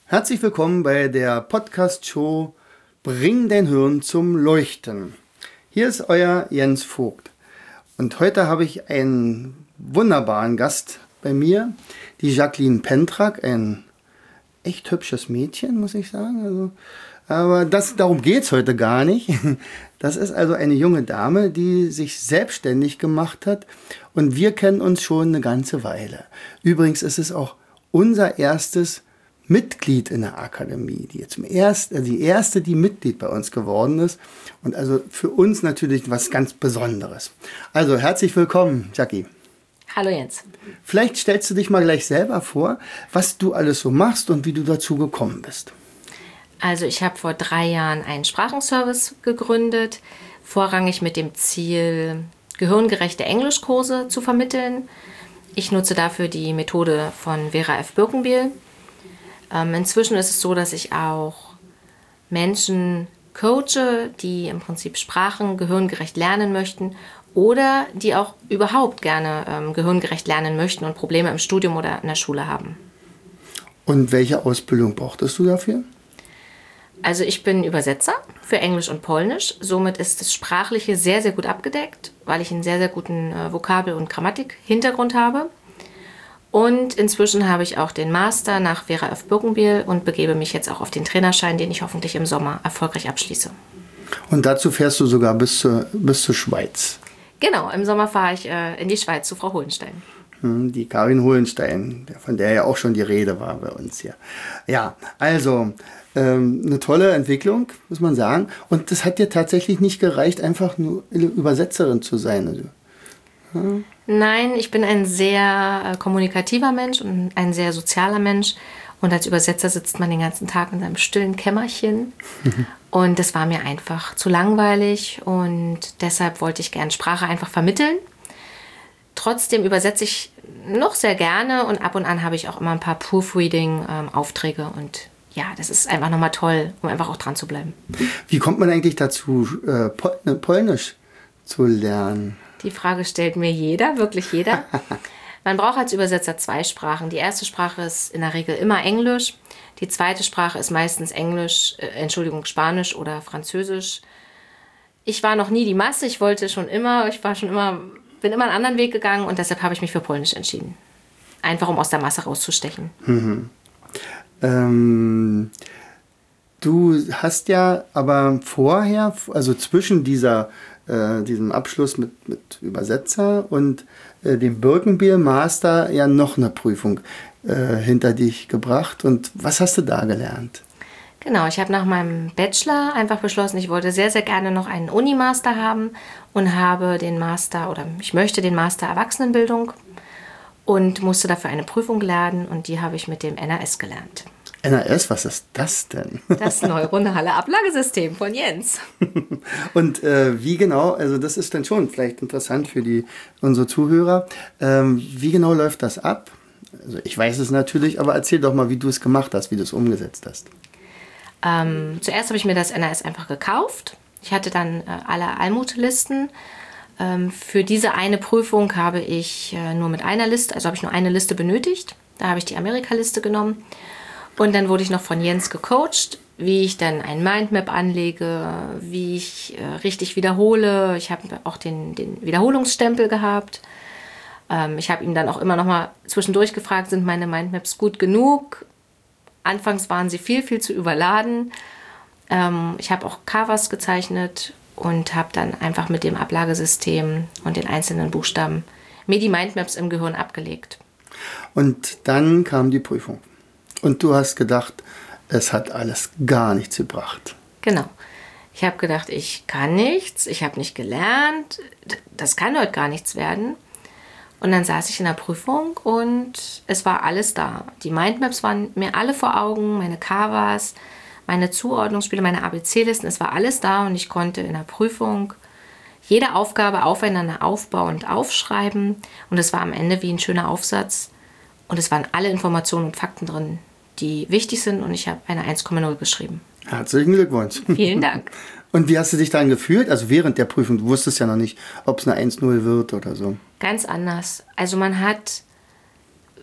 Herzlich willkommen bei der Podcast-Show Bring dein Hirn zum Leuchten. Hier ist euer Jens Vogt. Und heute habe ich einen wunderbaren Gast bei mir, die Jacqueline Pentrak, ein echt hübsches Mädchen, muss ich sagen. Aber darum geht es heute gar nicht. Das ist also eine junge Dame, die sich selbstständig gemacht hat. Und wir kennen uns schon eine ganze Weile. Übrigens ist es auch unser erstes Mitglied in der Akademie, die erste, die Mitglied bei uns geworden ist. Und also für uns natürlich was ganz Besonderes. Also herzlich willkommen, Jackie. Hallo Jens. Vielleicht stellst du dich mal gleich selber vor, was du alles so machst und wie du dazu gekommen bist. Also ich habe vor 3 Jahren einen Sprachenservice gegründet, vorrangig mit dem Ziel, gehirngerechte Englischkurse zu vermitteln. Ich nutze dafür die Methode von Vera F. Birkenbiel. Inzwischen ist es so, dass ich auch Menschen coache, die im Prinzip Sprachen gehirngerecht lernen möchten oder die auch überhaupt gerne gehirngerecht lernen möchten und Probleme im Studium oder in der Schule haben. Und welche Ausbildung brauchtest du dafür? Also ich bin Übersetzer für Englisch und Polnisch. Somit ist das Sprachliche sehr, sehr gut abgedeckt, weil ich einen sehr, sehr guten Vokabel- und Grammatik-Hintergrund habe. Und inzwischen habe ich auch den Master nach Vera F. Birkenbiel und begebe mich jetzt auch auf den Trainerschein, den ich hoffentlich im Sommer erfolgreich abschließe. Und dazu fährst du sogar bis zur Schweiz. Genau, im Sommer fahre ich in die Schweiz zu Frau Hohenstein. Die Karin Hohenstein, von der ja auch schon die Rede war bei uns hier. Ja, also eine tolle Entwicklung, muss man sagen. Und das hat dir tatsächlich nicht gereicht, einfach nur Übersetzerin zu sein. Also, ja. Nein, ich bin ein sehr kommunikativer Mensch und ein sehr sozialer Mensch. Und als Übersetzer sitzt man den ganzen Tag in seinem stillen Kämmerchen. Und das war mir einfach zu langweilig. Und deshalb wollte ich gerne Sprache einfach vermitteln. Trotzdem übersetze ich noch sehr gerne. Und ab und an habe ich auch immer ein paar Proofreading-Aufträge. Und ja, das ist einfach nochmal toll, um einfach auch dran zu bleiben. Wie kommt man eigentlich dazu, Polnisch zu lernen? Die Frage stellt mir jeder, wirklich jeder. Man braucht als Übersetzer 2 Sprachen. Die erste Sprache ist in der Regel immer Englisch. Die zweite Sprache ist meistens Spanisch oder Französisch. Ich war noch nie die Masse. Ich bin immer einen anderen Weg gegangen und deshalb habe ich mich für Polnisch entschieden. Einfach um aus der Masse rauszustechen. Du hast ja aber vorher, also zwischen diesem Abschluss mit Übersetzer und dem Birkenbiel Master ja noch eine Prüfung hinter dich gebracht. Und was hast du da gelernt? Genau, ich habe nach meinem Bachelor einfach beschlossen, ich wollte sehr, sehr gerne noch einen Uni-Master haben und ich möchte den Master Erwachsenenbildung und musste dafür eine Prüfung lernen und die habe ich mit dem NAS gelernt. NAS, was ist das denn? Das neuronale Ablagesystem von Jens. Und wie genau, also das ist dann schon vielleicht interessant für unsere Zuhörer, wie genau läuft das ab? Also ich weiß es natürlich, aber erzähl doch mal, wie du es gemacht hast, wie du es umgesetzt hast. Zuerst habe ich mir das NAS einfach gekauft. Ich hatte dann alle Almutlisten. Für diese eine Prüfung habe ich nur mit einer Liste, also habe ich nur eine Liste benötigt. Da habe ich die Amerika-Liste genommen. Und dann wurde ich noch von Jens gecoacht, wie ich dann ein Mindmap anlege, wie ich richtig wiederhole. Ich habe auch den Wiederholungsstempel gehabt. Ich habe ihm dann auch immer noch mal zwischendurch gefragt, sind meine Mindmaps gut genug? Anfangs waren sie viel, viel zu überladen. Ich habe auch Covers gezeichnet und habe dann einfach mit dem Ablagesystem und den einzelnen Buchstaben mir die Mindmaps im Gehirn abgelegt. Und dann kam die Prüfung. Und du hast gedacht, es hat alles gar nichts gebracht. Genau. Ich habe gedacht, ich kann nichts, ich habe nicht gelernt, das kann heute gar nichts werden. Und dann saß ich in der Prüfung und es war alles da. Die Mindmaps waren mir alle vor Augen, meine Covers, meine Zuordnungsspiele, meine ABC-Listen, es war alles da und ich konnte in der Prüfung jede Aufgabe aufeinander aufbauend aufschreiben. Und es war am Ende wie ein schöner Aufsatz und es waren alle Informationen und Fakten drin, die wichtig sind und ich habe eine 1,0 geschrieben. Herzlichen Glückwunsch. Vielen Dank. Und wie hast du dich dann gefühlt? Also während der Prüfung, du wusstest ja noch nicht, ob es eine 1,0 wird oder so. Ganz anders. Also man hat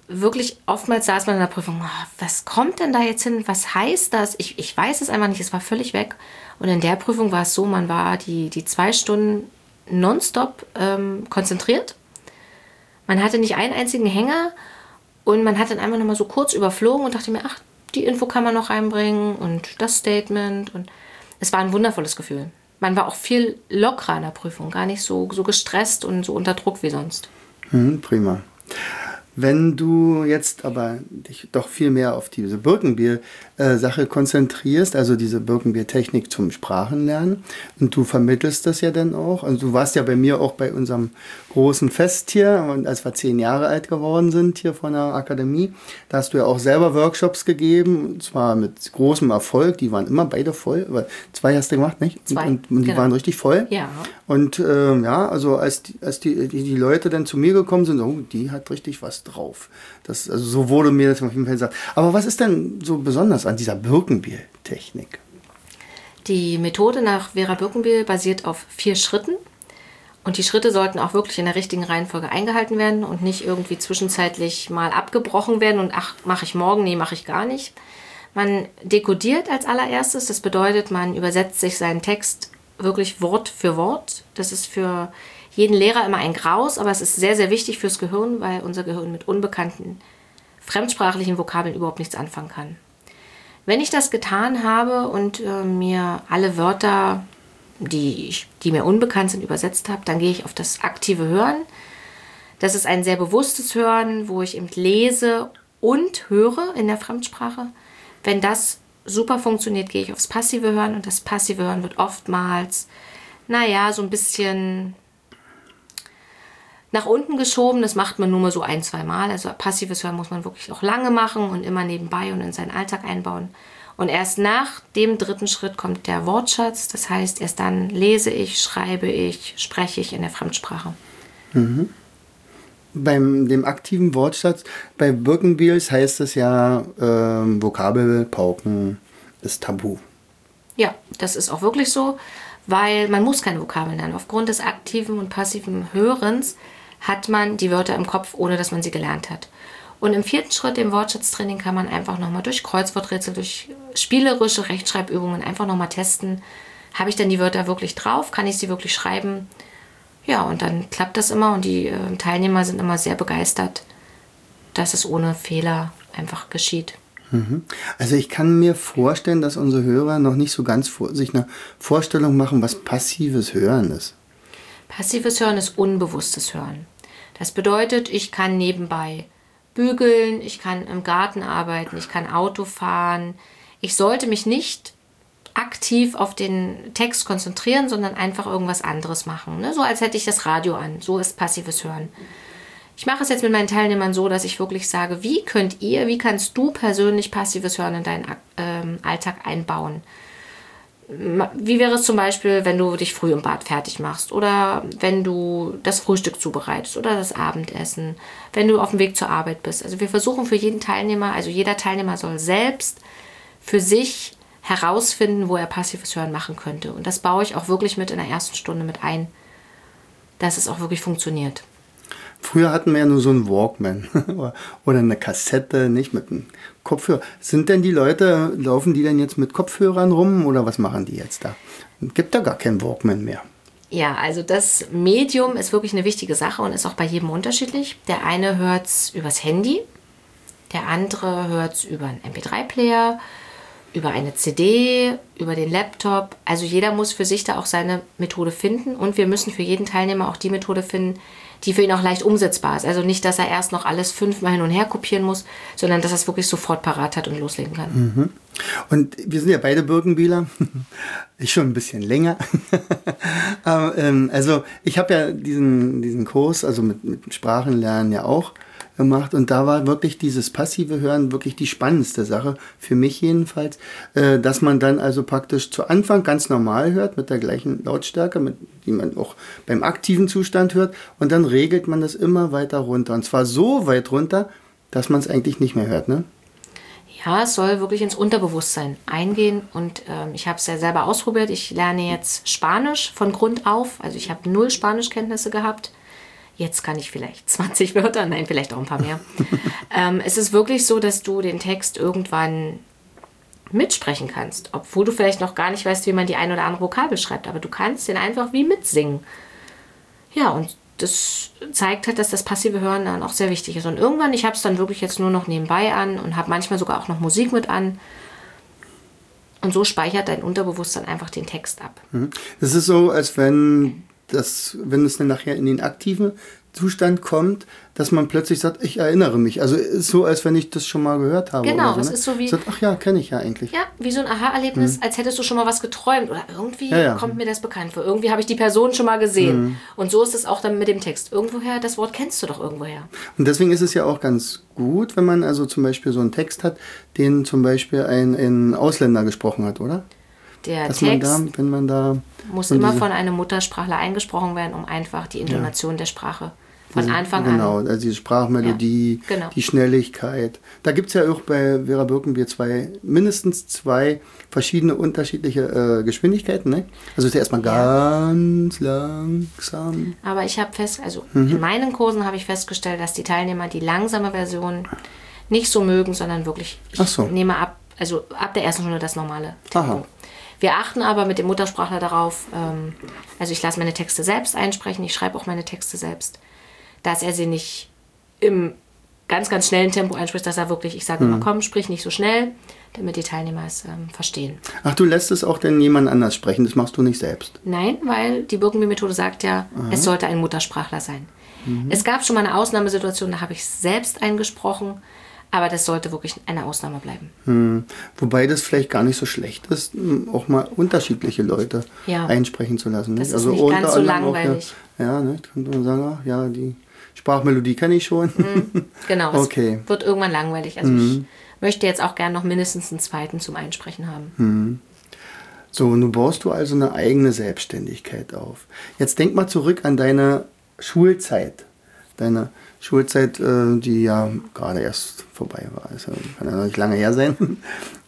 wirklich oftmals saß man in der Prüfung, oh, was kommt denn da jetzt hin? Was heißt das? Ich weiß es einfach nicht, es war völlig weg. Und in der Prüfung war es so, man war die 2 Stunden nonstop konzentriert. Man hatte nicht einen einzigen Hänger und man hat dann einfach nochmal so kurz überflogen und dachte mir, ach, die Info kann man noch reinbringen und das Statement. Und es war ein wundervolles Gefühl. Man war auch viel lockerer in der Prüfung, gar nicht so gestresst und so unter Druck wie sonst. Prima. Wenn du jetzt aber dich doch viel mehr auf diese Birkenbiel-Sache konzentrierst, also diese Birkenbiel-Technik zum Sprachenlernen, und du vermittelst das ja dann auch, also du warst ja bei mir auch bei unserem großen Fest hier, als wir 10 Jahre alt geworden sind hier von der Akademie, da hast du ja auch selber Workshops gegeben, und zwar mit großem Erfolg, die waren immer beide voll, aber 2 hast du gemacht, nicht? 2, und die genau. waren richtig voll. Ja. Und also als die Leute dann zu mir gekommen sind, oh, die hat richtig was drauf. Also so wurde mir das auf jeden Fall gesagt. Aber was ist denn so besonders an dieser Birkenbiel-Technik? Die Methode nach Vera Birkenbiel basiert auf 4 Schritten. Und die Schritte sollten auch wirklich in der richtigen Reihenfolge eingehalten werden und nicht irgendwie zwischenzeitlich mal abgebrochen werden und ach, mache ich morgen, nee, mache ich gar nicht. Man dekodiert als allererstes, das bedeutet, man übersetzt sich seinen Text wirklich Wort für Wort. Das ist für jeden Lehrer immer ein Graus, aber es ist sehr, sehr wichtig fürs Gehirn, weil unser Gehirn mit unbekannten fremdsprachlichen Vokabeln überhaupt nichts anfangen kann. Wenn ich das getan habe und mir alle Wörter, die mir unbekannt sind, übersetzt habe, dann gehe ich auf das aktive Hören. Das ist ein sehr bewusstes Hören, wo ich eben lese und höre in der Fremdsprache. Wenn das super funktioniert, gehe ich aufs passive Hören und das passive Hören wird oftmals, so ein bisschen nach unten geschoben. Das macht man nur mal so 1-2 Mal. Also passives Hören muss man wirklich auch lange machen und immer nebenbei und in seinen Alltag einbauen. Und erst nach dem 3. Schritt kommt der Wortschatz. Das heißt, erst dann lese ich, schreibe ich, spreche ich in der Fremdsprache. Mhm. Beim dem aktiven Wortschatz, bei Birkenbiels heißt es ja, Vokabelpauken ist tabu. Ja, das ist auch wirklich so, weil man muss keine Vokabeln lernen. Aufgrund des aktiven und passiven Hörens hat man die Wörter im Kopf, ohne dass man sie gelernt hat. Und im 4. Schritt, dem Wortschatztraining, kann man einfach nochmal durch Kreuzworträtsel, durch spielerische Rechtschreibübungen einfach nochmal testen. Habe ich dann die Wörter wirklich drauf? Kann ich sie wirklich schreiben? Ja, und dann klappt das immer und die Teilnehmer sind immer sehr begeistert, dass es ohne Fehler einfach geschieht. Also ich kann mir vorstellen, dass unsere Hörer noch nicht so ganz sich eine Vorstellung machen, was passives Hören ist. Passives Hören ist unbewusstes Hören. Das bedeutet, ich kann nebenbei bügeln, ich kann im Garten arbeiten, ich kann Auto fahren. Ich sollte mich nicht aktiv auf den Text konzentrieren, sondern einfach irgendwas anderes machen. Ne? So als hätte ich das Radio an. So ist passives Hören. Ich mache es jetzt mit meinen Teilnehmern so, dass ich wirklich sage, wie kannst du persönlich passives Hören in deinen Alltag einbauen? Wie wäre es zum Beispiel, wenn du dich früh im Bad fertig machst oder wenn du das Frühstück zubereitest oder das Abendessen, wenn du auf dem Weg zur Arbeit bist. Also wir versuchen für jeden Teilnehmer, also jeder Teilnehmer soll selbst für sich herausfinden, wo er passives Hören machen könnte. Und das baue ich auch wirklich mit in der ersten Stunde mit ein, dass es auch wirklich funktioniert. Früher hatten wir ja nur so einen Walkman oder eine Kassette, nicht mit einem Kopfhörer. Laufen die denn jetzt mit Kopfhörern rum oder was machen die jetzt da? Gibt da gar keinen Walkman mehr. Ja, also das Medium ist wirklich eine wichtige Sache und ist auch bei jedem unterschiedlich. Der eine hört es übers Handy, der andere hört es über einen MP3-Player, über eine CD, über den Laptop. Also jeder muss für sich da auch seine Methode finden und wir müssen für jeden Teilnehmer auch die Methode finden, die für ihn auch leicht umsetzbar ist. Also nicht, dass er erst noch alles 5-mal hin und her kopieren muss, sondern dass er es wirklich sofort parat hat und loslegen kann. Mhm. Und wir sind ja beide Birkenbieler. Ich schon ein bisschen länger. Aber, also ich habe ja diesen Kurs, also mit Sprachenlernen ja auch gemacht und da war wirklich dieses passive Hören wirklich die spannendste Sache, für mich jedenfalls, dass man dann also praktisch zu Anfang ganz normal hört, mit der gleichen Lautstärke, die man auch beim aktiven Zustand hört und dann regelt man das immer weiter runter und zwar so weit runter, dass man es eigentlich nicht mehr hört, ne? Ja, es soll wirklich ins Unterbewusstsein eingehen und ich habe es ja selber ausprobiert. Ich lerne jetzt Spanisch von Grund auf, also ich habe 0 Spanischkenntnisse gehabt. Jetzt kann ich vielleicht 20 Wörter, nein, vielleicht auch ein paar mehr. Es ist wirklich so, dass du den Text irgendwann mitsprechen kannst, obwohl du vielleicht noch gar nicht weißt, wie man die ein oder andere Vokabel schreibt, aber du kannst den einfach wie mitsingen. Ja, und das zeigt halt, dass das passive Hören dann auch sehr wichtig ist. Und irgendwann, ich habe es dann wirklich jetzt nur noch nebenbei an und habe manchmal sogar auch noch Musik mit an. Und so speichert dein Unterbewusstsein einfach den Text ab. Das ist so, als wenn es dann nachher in den aktiven Zustand kommt, dass man plötzlich sagt, ich erinnere mich. Also ist so, als wenn ich das schon mal gehört habe. Genau, oder so, es ist so wie... Sagt, ach ja, kenne ich ja eigentlich. Ja, wie so ein Aha-Erlebnis, als hättest du schon mal was geträumt. Oder irgendwie Ja. kommt mir das bekannt vor. Irgendwie habe ich die Person schon mal gesehen. Und so ist es auch dann mit dem Text. Irgendwoher, das Wort kennst du doch irgendwoher. Und deswegen ist es ja auch ganz gut, wenn man also zum Beispiel so einen Text hat, den zum Beispiel ein Ausländer gesprochen hat, oder? Der Dass Text wenn man da muss immer von einem Muttersprachler eingesprochen werden, um einfach die Intonation der Sprache von Anfang an... Genau, also diese Sprachmelodie, Ja, genau. die Schnelligkeit. Da gibt es ja auch bei Vera Birkenbier mindestens zwei verschiedene unterschiedliche Geschwindigkeiten. Ne? Also ist ja erstmal ganz langsam. Aber ich habe in meinen Kursen habe ich festgestellt, dass die Teilnehmer die langsame Version nicht so mögen, sondern wirklich, ich nehme ab der ersten Stunde das normale Tempo. Aha. Wir achten aber mit dem Muttersprachler darauf, also ich lasse meine Texte selbst einsprechen, ich schreibe auch meine Texte selbst, dass er sie nicht im ganz, ganz schnellen Tempo einspricht, dass er wirklich, ich sage immer, komm, sprich nicht so schnell, damit die Teilnehmer es verstehen. Ach, du lässt es auch denn jemand anders sprechen, das machst du nicht selbst? Nein, weil die Birkenbier-Methode sagt ja, es sollte ein Muttersprachler sein. Es gab schon mal eine Ausnahmesituation, da habe ich selbst eingesprochen, aber das sollte wirklich eine Ausnahme bleiben. Wobei das vielleicht gar nicht so schlecht ist, auch mal unterschiedliche Leute einsprechen zu lassen. Das nicht? ist nicht ganz so langweilig. Ja, ne? Könnte man sagen, ach, ja, die Sprachmelodie kenne ich schon. Genau, okay. Es wird irgendwann langweilig. Also ich möchte jetzt auch gern noch mindestens einen zweiten zum Einsprechen haben. So, nun baust du also eine eigene Selbstständigkeit auf. Jetzt denk mal zurück an deine Schulzeit. Deine Schulzeit, die ja gerade erst vorbei war. Also kann ja noch nicht lange her sein.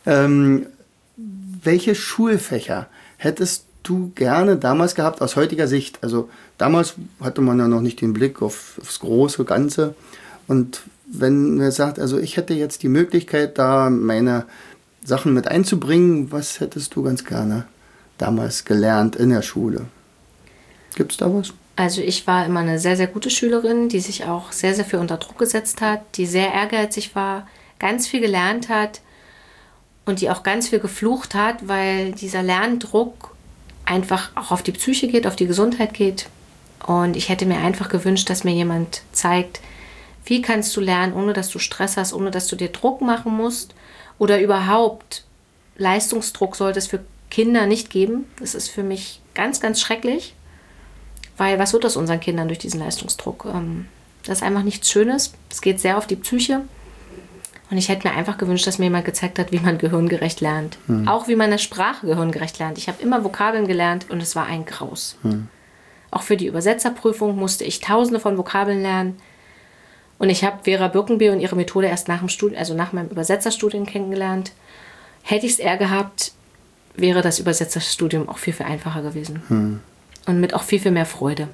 Welche Schulfächer hättest du gerne damals gehabt aus heutiger Sicht? Also damals hatte man ja noch nicht den Blick aufs große Ganze. Und wenn man sagt, also ich hätte jetzt die Möglichkeit, da meine Sachen mit einzubringen, was hättest du ganz gerne damals gelernt in der Schule? Gibt es da was? Also ich war immer eine sehr, sehr gute Schülerin, die sich auch sehr, sehr viel unter Druck gesetzt hat, die sehr ehrgeizig war, ganz viel gelernt hat und die auch ganz viel geflucht hat, weil dieser Lerndruck einfach auch auf die Psyche geht, auf die Gesundheit geht. Und ich hätte mir einfach gewünscht, dass mir jemand zeigt, wie kannst du lernen, ohne dass du Stress hast, ohne dass du dir Druck machen musst oder überhaupt Leistungsdruck sollte es für Kinder nicht geben. Das ist für mich ganz, ganz schrecklich. Weil was wird aus unseren Kindern durch diesen Leistungsdruck? Das ist einfach nichts Schönes. Es geht sehr auf die Psyche. Und ich hätte mir einfach gewünscht, dass mir jemand gezeigt hat, wie man gehirngerecht lernt. Auch wie man eine Sprache gehirngerecht lernt. Ich habe immer Vokabeln gelernt und es war ein Graus. Auch für die Übersetzerprüfung musste ich Tausende von Vokabeln lernen. Und ich habe Vera Birkenbier und ihre Methode erst nach dem Studium, also nach meinem Übersetzerstudium kennengelernt. Hätte ich es eher gehabt, wäre das Übersetzerstudium auch viel, viel einfacher gewesen. Und mit auch viel, viel mehr Freude.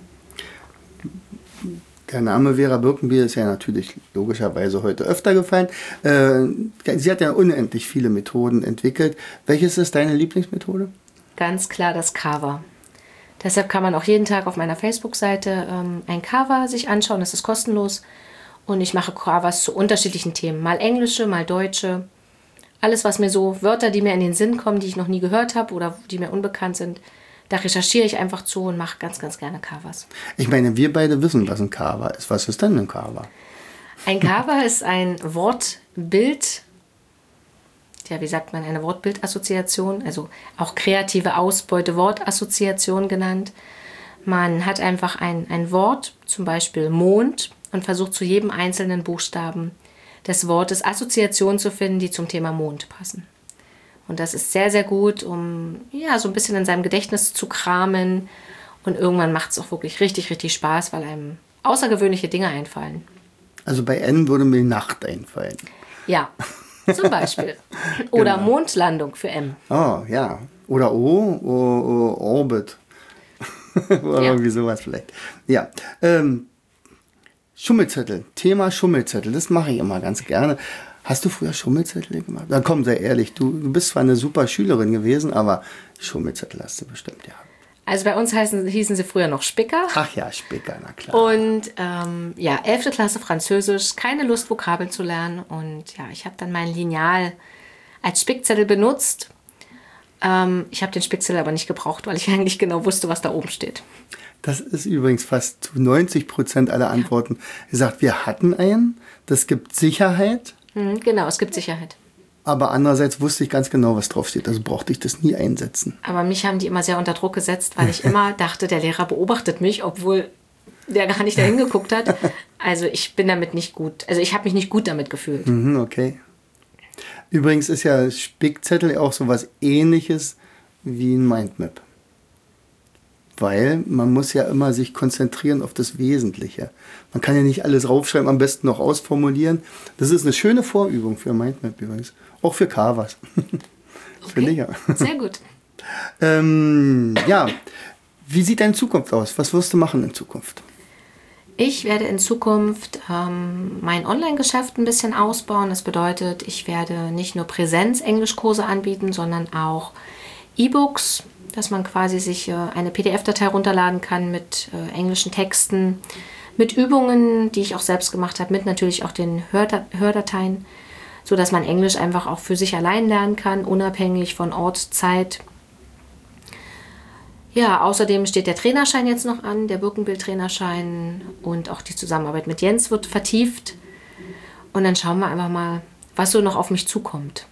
Der Name Vera Birkenbier ist ja natürlich logischerweise heute öfter gefallen. Sie hat ja unendlich viele Methoden entwickelt. Welches ist deine Lieblingsmethode? Ganz klar das Cover. Deshalb kann man auch jeden Tag auf meiner Facebook-Seite ein Cover sich anschauen. Das ist kostenlos. Und ich mache Covers zu unterschiedlichen Themen. Mal englische, mal deutsche. Alles, was mir so, Wörter, die mir in den Sinn kommen, die ich noch nie gehört habe oder die mir unbekannt sind, da recherchiere ich einfach zu und mache ganz, ganz gerne Covers. Ich meine, wir beide wissen, was ein Cover ist. Was ist denn ein Cover? Ein Cover ist ein Wortbild, ja, wie sagt man, eine Wortbildassoziation, also auch kreative Ausbeute, Wortassoziation genannt. Man hat einfach ein Wort, zum Beispiel Mond, und versucht zu jedem einzelnen Buchstaben des Wortes Assoziationen zu finden, die zum Thema Mond passen. Und das ist sehr, sehr gut, um ja, so ein bisschen in seinem Gedächtnis zu kramen. Und irgendwann macht es auch wirklich richtig, richtig Spaß, weil einem außergewöhnliche Dinge einfallen. Also bei N würde mir Nacht einfallen. Ja, zum Beispiel. Oder genau. Mondlandung für M. Oh, ja. Oder Orbit. Oder irgendwie sowas vielleicht. Ja. Schummelzettel, Thema Schummelzettel, das mache ich immer ganz gerne. Hast du früher Schummelzettel gemacht? Dann komm, sei ehrlich, du bist zwar eine super Schülerin gewesen, aber Schummelzettel hast du bestimmt, ja. Also bei uns hießen sie früher noch Spicker. Ach ja, Spicker, na klar. Und 11. Klasse Französisch, keine Lust, Vokabeln zu lernen. Und ja, ich habe dann mein Lineal als Spickzettel benutzt. Ich habe den Spickzettel aber nicht gebraucht, weil ich eigentlich genau wusste, was da oben steht. Das ist übrigens fast zu 90% aller Antworten gesagt. Wir hatten einen, das gibt Sicherheit. Genau, es gibt Sicherheit. Aber andererseits wusste ich ganz genau, was draufsteht. Also brauchte ich das nie einsetzen. Aber mich haben die immer sehr unter Druck gesetzt, weil ich immer dachte, der Lehrer beobachtet mich, obwohl der gar nicht dahin geguckt hat. Also ich bin damit nicht gut. Also ich habe mich nicht gut damit gefühlt. Okay. Übrigens ist ja Spickzettel auch so was Ähnliches wie ein Mindmap. Weil man muss ja immer sich konzentrieren auf das Wesentliche. Man kann ja nicht alles raufschreiben, am besten noch ausformulieren. Das ist eine schöne Vorübung für Mindmap übrigens. Auch für Canvas. Finde ich ja. Sehr gut. Ja, wie sieht deine Zukunft aus? Was wirst du machen in Zukunft? Ich werde in Zukunft mein Online-Geschäft ein bisschen ausbauen. Das bedeutet, ich werde nicht nur Präsenz-Englischkurse anbieten, sondern auch E-Books, dass man quasi sich eine PDF-Datei runterladen kann mit englischen Texten, mit Übungen, die ich auch selbst gemacht habe, mit natürlich auch den Hördateien, sodass man Englisch einfach auch für sich allein lernen kann, unabhängig von Ort, Zeit. Ja, außerdem steht der Trainerschein jetzt noch an, der Birkenbild-Trainerschein, und auch die Zusammenarbeit mit Jens wird vertieft. Und dann schauen wir einfach mal, was so noch auf mich zukommt.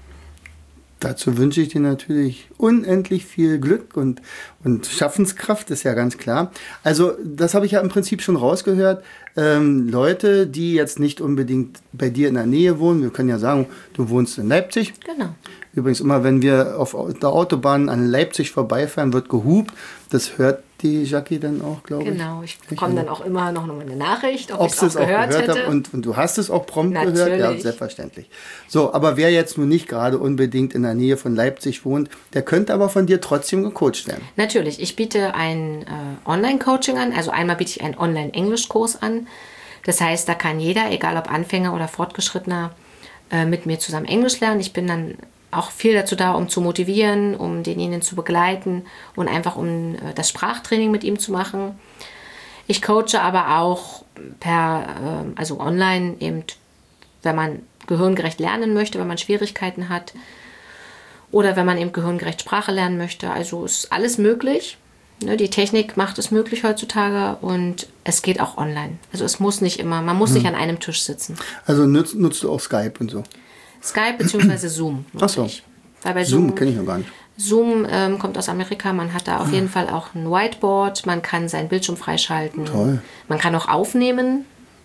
Dazu wünsche ich dir natürlich unendlich viel Glück und Schaffenskraft, ist ja ganz klar. Also das habe ich ja im Prinzip schon rausgehört. Leute, die jetzt nicht unbedingt bei dir in der Nähe wohnen, wir können ja sagen, du wohnst in Leipzig. Genau. Übrigens immer, wenn wir auf der Autobahn an Leipzig vorbeifahren, wird gehupt. Das hört die Jackie dann auch, glaube ich. Genau, ich bekomme dann auch immer noch eine Nachricht, ob ich es es auch gehört hätte. Habe. Und du hast es auch prompt Natürlich. gehört? Ja, selbstverständlich. So, aber wer jetzt nun nicht gerade unbedingt in der Nähe von Leipzig wohnt, der könnte aber von dir trotzdem gecoacht werden. Natürlich, ich biete ein Online-Coaching an. Also einmal biete ich einen Online-Englisch-Kurs an. Das heißt, da kann jeder, egal ob Anfänger oder Fortgeschrittener, mit mir zusammen Englisch lernen. Ich bin dann auch viel dazu da, um zu motivieren, um denjenigen zu begleiten und einfach um das Sprachtraining mit ihm zu machen. Ich coache aber auch also online, eben, wenn man gehirngerecht lernen möchte, wenn man Schwierigkeiten hat oder wenn man eben gehirngerecht Sprache lernen möchte. Also ist alles möglich. Die Technik macht es möglich heutzutage und es geht auch online. Also es muss nicht immer, man muss nicht an einem Tisch sitzen. Also nutzt du auch Skype und so? Skype bzw. Zoom. Ach so. Weil bei Zoom kenne ich noch gar nicht. Zoom kommt aus Amerika. Man hat da auf jeden Fall auch ein Whiteboard. Man kann seinen Bildschirm freischalten. Toll. Man kann auch aufnehmen.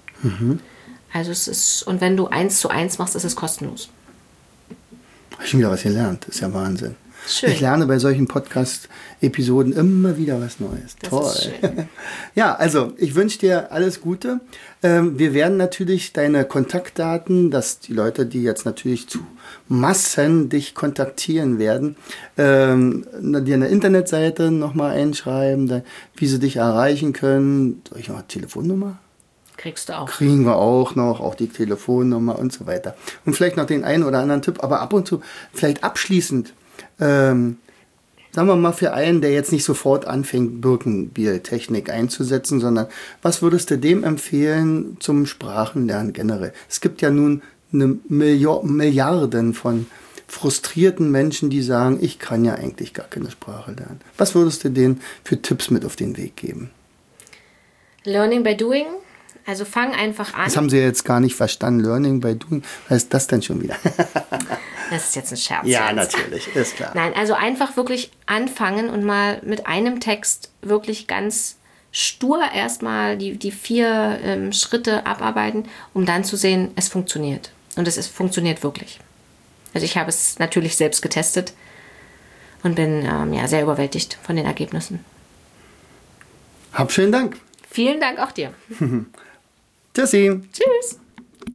Also es ist, und wenn du 1:1 machst, ist es kostenlos. Habe ich schon wieder was gelernt. Das ist ja Wahnsinn. Schön. Ich lerne bei solchen Podcast-Episoden immer wieder was Neues. Das Toll. ist schön. Ja, also ich wünsche dir alles Gute. Wir werden natürlich deine Kontaktdaten, dass die Leute, die jetzt natürlich zu Massen dich kontaktieren werden, dir eine Internetseite nochmal einschreiben, wie sie dich erreichen können. Soll ich noch eine Telefonnummer? Kriegst du auch. Kriegen wir auch noch, auch die Telefonnummer und so weiter. Und vielleicht noch den einen oder anderen Tipp, aber ab und zu, vielleicht abschließend, sagen wir mal für einen, der jetzt nicht sofort anfängt, Birkenbiel-Technik einzusetzen, sondern was würdest du dem empfehlen zum Sprachenlernen generell? Es gibt ja nun eine Milliarden von frustrierten Menschen, die sagen, ich kann ja eigentlich gar keine Sprache lernen. Was würdest du denen für Tipps mit auf den Weg geben? Learning by doing. Also fang einfach an. Das haben sie jetzt gar nicht verstanden. Learning by doing. Was ist das denn schon wieder? Das ist jetzt ein Scherz. Ja, jetzt. natürlich, ist klar. Nein, also einfach wirklich anfangen und mal mit einem Text wirklich ganz stur erstmal die 4 Schritte abarbeiten, um dann zu sehen, es funktioniert. Und es funktioniert wirklich. Also ich habe es natürlich selbst getestet und bin sehr überwältigt von den Ergebnissen. Hab schönen Dank. Vielen Dank auch dir. Tschüssi. Tschüss.